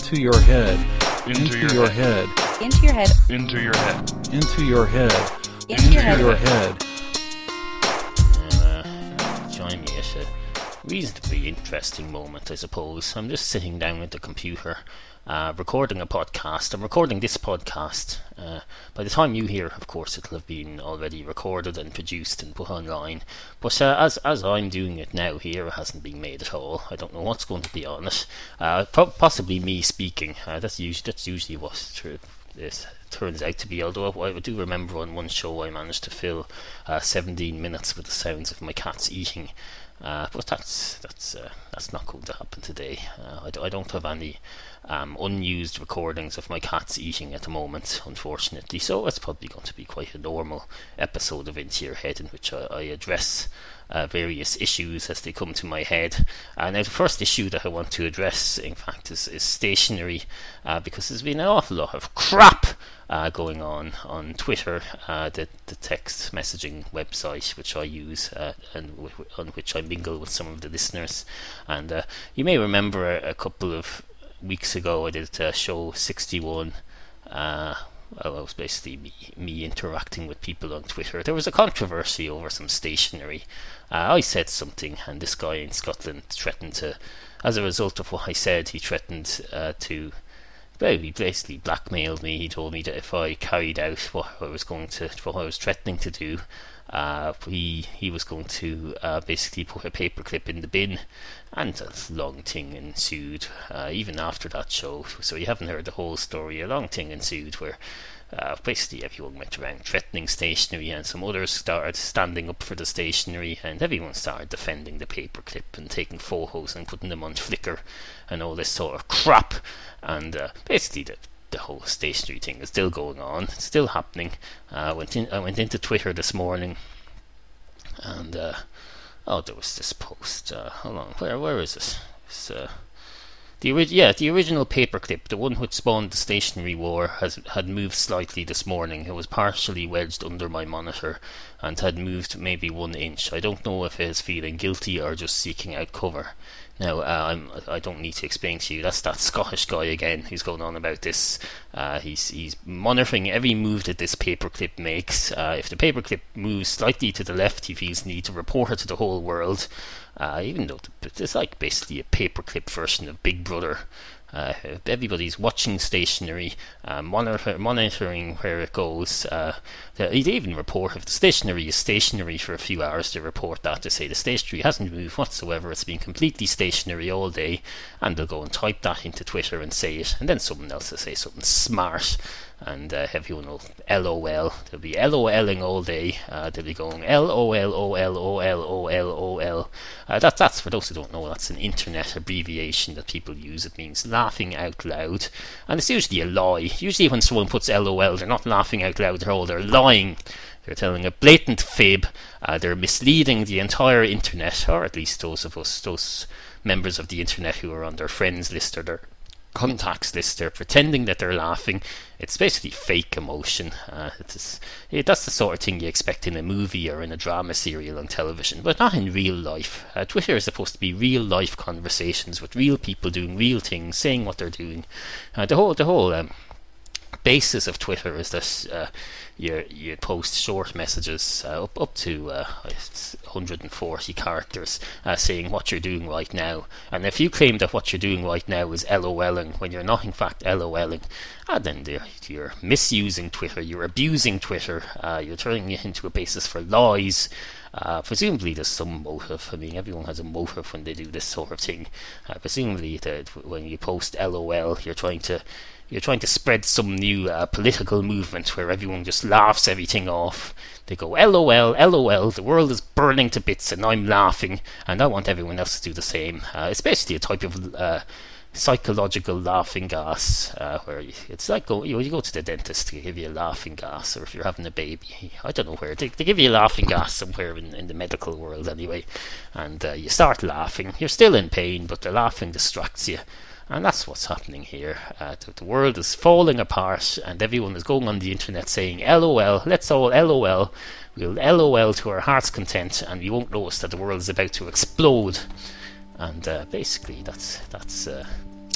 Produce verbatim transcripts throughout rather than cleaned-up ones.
into your head, into, into your, your head. head, into your head, into your head, into your head, into your head. your head. Uh, join me at a reasonably interesting moment, I suppose. I'm just sitting down at the computer, uh, recording a podcast. I'm recording this podcast. Uh, by the time you hear, of course, it'll have been already recorded and produced and put online. But uh, as as I'm doing it now here, it hasn't been made at all. I don't know what's going to be on it. Uh, po- possibly me speaking. Uh, that's usually that's usually what true. It turns out to be, although I do remember on one show I managed to fill uh, seventeen minutes with the sounds of my cats eating, uh, but that's that's uh, that's not going to happen today. Uh, I, d- I don't have any um, unused recordings of my cats eating at the moment, unfortunately, so it's probably going to be quite a normal episode of Into Your Head, in which I, I address Uh, various issues as they come to my head. Uh, now the first issue that I want to address, in fact, is, is stationery, uh, because there's been an awful lot of crap uh, going on on Twitter, uh, the, the text messaging website which I use uh, and w- on which I mingle with some of the listeners. And uh, you may remember a, a couple of weeks ago I did uh, show sixty-one. uh, Well, it was basically me, me interacting with people on Twitter. There was a controversy over some stationery. Uh, I said something, and this guy in Scotland threatened to, as a result of what I said, he threatened uh, to, well, he basically blackmailed me. He told me that if I carried out what I was going to, what I was threatening to do, uh, he he was going to uh, basically put a paperclip in the bin, and a long thing ensued. Uh, even after that show, so you haven't heard the whole story. A long thing ensued where uh, basically everyone went around threatening stationery, and some others started standing up for the stationery, and everyone started defending the paperclip and taking photos and putting them on Flickr and all this sort of crap. And uh, basically the the whole stationery thing is still going on. It's still happening. Uh, I went in. I went into Twitter this morning, and uh, oh, there was this post. Uh, hold on, where where is it? It's, uh, the ori- yeah, the original paperclip, the one which spawned the stationery war, has had moved slightly this morning. It was partially wedged under my monitor and had moved maybe one inch. I don't know if it is feeling guilty or just seeking out cover. Now, uh, I'm, I don't need to explain to you, that's that Scottish guy again who's going on about this. Uh, he's he's monitoring every move that this paperclip makes. Uh, if the paperclip moves slightly to the left, he feels the need to report it to the whole world. Uh, even though it's like basically a paperclip version of Big Brother. Uh, everybody's watching stationery, uh, monitor, monitoring where it goes. Uh, they even report if the stationery is stationary for a few hours. They report that to say the stationery hasn't moved whatsoever. It's been completely stationary all day, and they'll go and type that into Twitter and say it, and then someone else will say something smart, and uh, everyone will LOL. They'll be LOLing all day. Uh, they'll be going LOLOLOLOLOL. Uh, that, that's, for those who don't know, that's an internet abbreviation that people use. It means laughing out loud, and it's usually a lie. Usually when someone puts LOL, they're not laughing out loud at all, they're lying. They're telling a blatant fib. Uh, they're misleading the entire internet, or at least those of us, those members of the internet who are on their friends list or their contacts list. They're pretending that they're laughing. It's basically fake emotion. Uh, it's, it, that's the sort of thing you expect in a movie or in a drama serial on television, but not in real life. Uh, Twitter is supposed to be real life conversations with real people doing real things, saying what they're doing. Uh, the whole, the whole um, basis of Twitter is that uh, you you post short messages uh, up up to uh, one hundred forty characters, uh, saying what you're doing right now. And if you claim that what you're doing right now is LOLing when you're not in fact LOLing, uh, then you're misusing Twitter, you're abusing Twitter, uh, you're turning it into a basis for lies. Uh, presumably there's some motive. I mean, everyone has a motive when they do this sort of thing. Uh, presumably that when you post LOL, you're trying to You're trying to spread some new uh, political movement where everyone just laughs everything off. They go, LOL, LOL, the world is burning to bits and I'm laughing, and I want everyone else to do the same. Uh, it's basically a type of uh, psychological laughing gas, uh, where you, it's like go, you, know, you go to the dentist to give you a laughing gas, or if you're having a baby, I don't know where, they, they give you a laughing gas somewhere in, in the medical world anyway, and uh, you start laughing. You're still in pain, but the laughing distracts you. And that's what's happening here. Uh, the, the world is falling apart, and everyone is going on the internet saying, LOL, let's all LOL. We'll LOL to our heart's content, and we won't notice that the world is about to explode. And uh, basically, that's that's uh,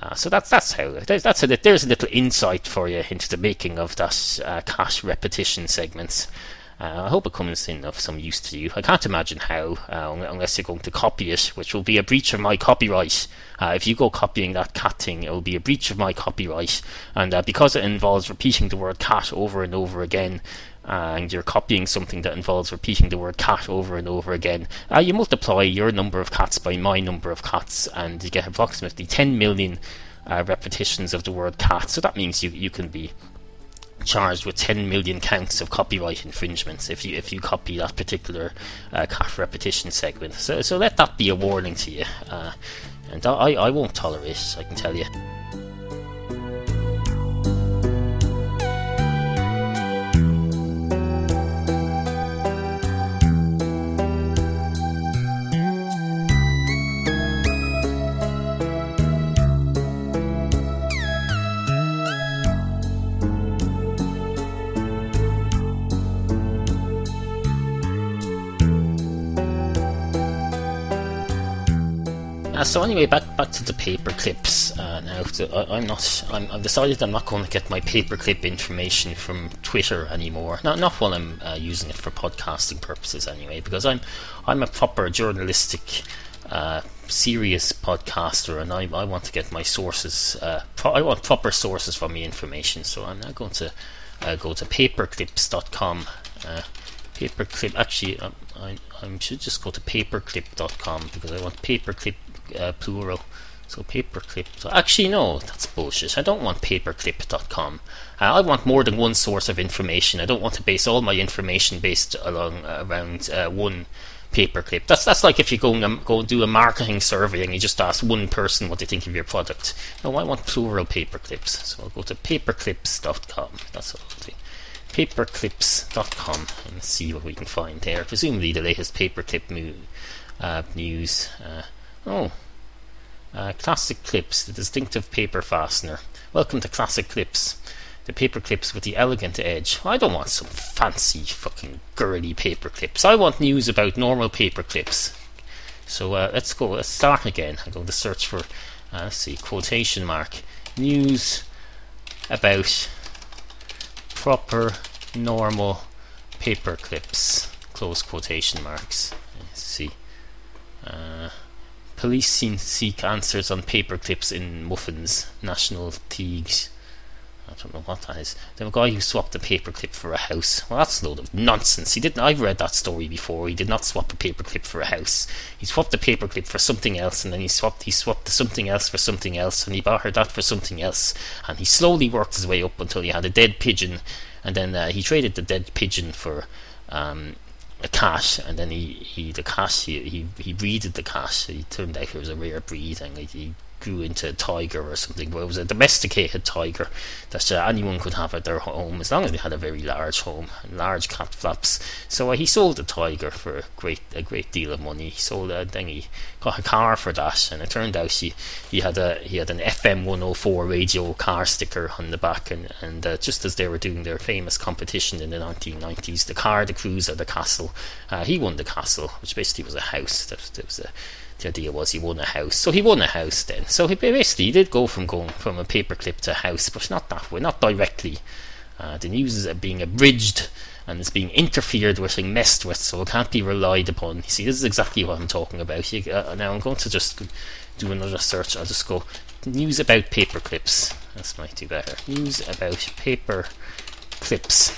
Uh, so that's that's how there's, that's a, there's a little insight for you into the making of that uh, cache repetition segments. Uh, I hope it comes in of some use to you. I can't imagine how, uh, unless you're going to copy it, which will be a breach of my copyright. Uh, if you go copying that cat thing, it will be a breach of my copyright. And uh, because it involves repeating the word cat over and over again, uh, and you're copying something that involves repeating the word cat over and over again, uh, you multiply your number of cats by my number of cats, and you get approximately ten million uh, repetitions of the word cat. So that means you, you can be charged with ten million counts of copyright infringements if you if you copy that particular uh, cache repetition segment. So so let that be a warning to you, uh, and I, I won't tolerate it, I can tell you. Uh, so anyway, back back to the paper clips. Uh, now, so I, I'm not. I'm, I've decided I'm not going to get my paperclip information from Twitter anymore. Not not while I'm uh, using it for podcasting purposes, anyway, because I'm I'm a proper journalistic, uh, serious podcaster, and I I want to get my sources. Uh, pro- I want proper sources for my information. So I'm now going to uh, go to paperclips dot com. Uh, paperclip. Actually, um, I I should just go to paperclip dot com because I want paperclip. Uh, plural, so paperclip. So actually, no, that's bullshit. I don't want paperclip dot com. Uh, I want more than one source of information. I don't want to base all my information based along uh, around uh, one paperclip. That's that's like if you go and go and do a marketing survey and you just ask one person what they think of your product. No, I want plural paperclips. So I'll go to paperclips dot com. That's what I'll do. paperclips dot com and see what we can find there. Presumably the latest paperclip mu- uh, news. Uh, Oh, uh, Classic Clips, the distinctive paper fastener. Welcome to Classic Clips, the paper clips with the elegant edge. I don't want some fancy fucking girly paper clips. I want news about normal paper clips. So uh, let's go, let's start again. I'm going to search for, uh, let's see, quotation mark, news about proper normal paper clips, close quotation marks. Let's see. Uh, Police seek answers on paper clips in muffins. National Thieves. I don't know what that is. The guy who swapped a paperclip for a house. Well, that's a load of nonsense. He didn't. I've read that story before. He did not swap a paperclip for a house. He swapped a paperclip for something else, and then he swapped. He swapped something else for something else, and he bought her that for something else. And he slowly worked his way up until he had a dead pigeon, and then uh, he traded the dead pigeon for Um, a cat, and then he, he the cat he, he he breeded the cat. He turned out it was a rare breed, and he grew into a tiger or something. But it was a domesticated tiger that uh, anyone could have at their home as long as they had a very large home and large cat flaps. So uh, he sold the tiger for a great a great deal of money. He sold uh, then he got a car for that, and it turned out he he had a he had an F M one oh four radio car sticker on the back, and and uh, just as they were doing their famous competition in the nineteen nineties, the car, the cruiser, the castle, uh, he won the castle, which basically was a house. That, that was a The idea was he won a house, so he won a house then. So he basically he did go from going from a paperclip to a house, but not that way, not directly. Uh, the news is being abridged and it's being interfered with and messed with, so it can't be relied upon. You see, this is exactly what I'm talking about. You, uh, now I'm going to just do another search. I'll just go news about paperclips. This might do better. News about paper clips.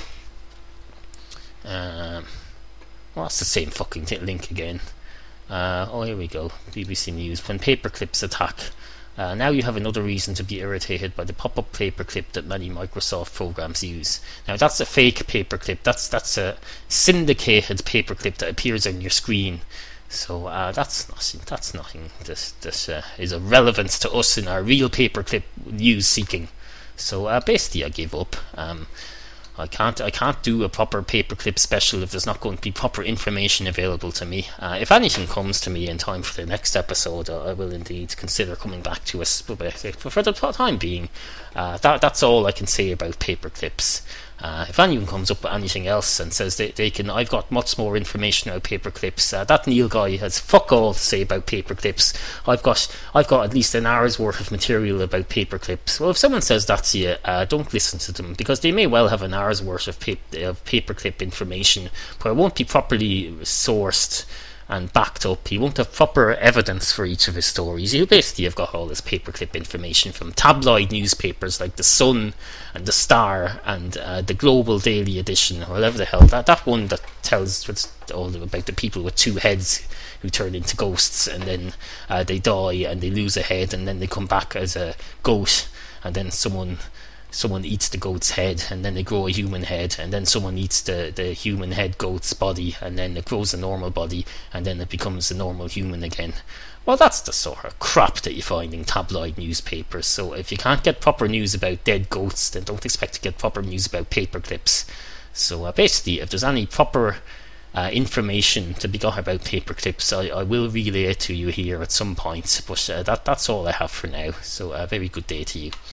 Um, well, that's the same fucking t- link again. Uh, oh, here we go. B B C News. When paperclips attack. Uh, now you have another reason to be irritated by the pop-up paperclip that many Microsoft programs use. Now that's a fake paperclip. That's that's a syndicated paperclip that appears on your screen. So uh, that's nothing. That's nothing. This this uh, is of relevance to us in our real paperclip news seeking. So uh, basically, I give up. Um, I can't I can't do a proper paperclip special if there's not going to be proper information available to me. Uh, if anything comes to me in time for the next episode, uh, I will indeed consider coming back to us. But for the time being, uh, that that's all I can say about paperclips. Uh, if anyone comes up with anything else and says they, they can, I've got much more information about paperclips. Uh, that Neil guy has fuck all to say about paperclips. I've got, I've got at least an hour's worth of material about paperclips. Well, if someone says that to you, uh, don't listen to them, because they may well have an hour's worth of, pap- of paperclip information, but it won't be properly sourced and backed up. He won't have proper evidence for each of his stories. He'll basically have got all this paperclip information from tabloid newspapers like The Sun and The Star and uh, the Global Daily Edition, or whatever the hell, that, that one that tells what's all about the people with two heads who turn into ghosts, and then uh, they die and they lose a head, and then they come back as a goat, and then someone someone eats the goat's head, and then they grow a human head, and then someone eats the, the human head goat's body, and then it grows a normal body, and then it becomes a normal human again. Well, that's the sort of crap that you find in tabloid newspapers. So if you can't get proper news about dead goats, then don't expect to get proper news about paperclips. So uh, basically, if there's any proper uh, information to be got about paperclips, I, I will relay it to you here at some point. But uh, that that's all I have for now. So a uh, very good day to you.